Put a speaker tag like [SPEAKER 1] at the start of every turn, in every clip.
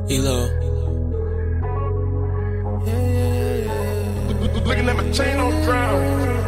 [SPEAKER 1] Elo.
[SPEAKER 2] Looking at my chain on the ground.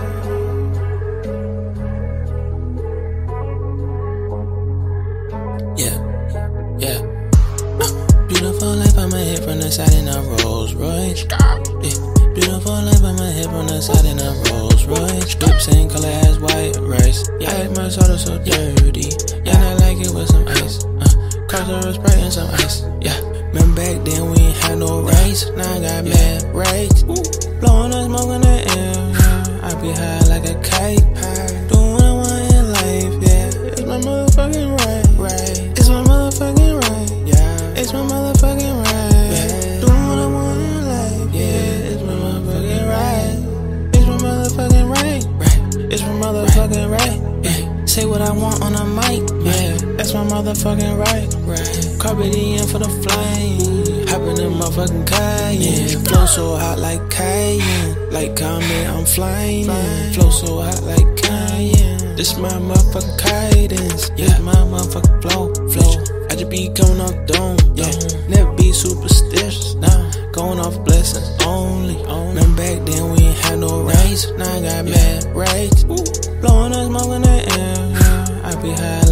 [SPEAKER 1] Yeah. Beautiful life, I'ma hit from the side in a Rolls Royce. Yeah. Beautiful life, I'ma hit from the side in a Rolls Royce. Whip same color as white rice. Yeah, I like my soda so dirty. Yeah, I like it with some ice. Cars are Sprite and some ice. Yeah. Remember back then we ain't had no rights. Now I got mad rights. Blowing the smoke in the air. Yeah. I be high like a kite. Doing what I want in life. Yeah. It's my motherfucking right. It's my motherfucking right. Yeah. It's my motherfucking right. Yeah. Doing what I want in life. Yeah. It's my motherfucking right. It's my motherfucking right. It's my motherfucking right. Yeah. Say what I want on a mic. Yeah. That's my motherfucking right. Carpet in for the flame. Hop in the motherfucking Cayenne. Flow so hot like Cayenne. Like Comet, I'm flying. Flow so hot like Cayenne. This my motherfucking cadence. Yeah, my motherfucking flow. I just be coming off dome. Yeah, never be superstitious. Nah, going off blessings only. Remember back then we ain't had no rights. Now I got mad rights. Blowing the smoke in the air. Yeah, I be high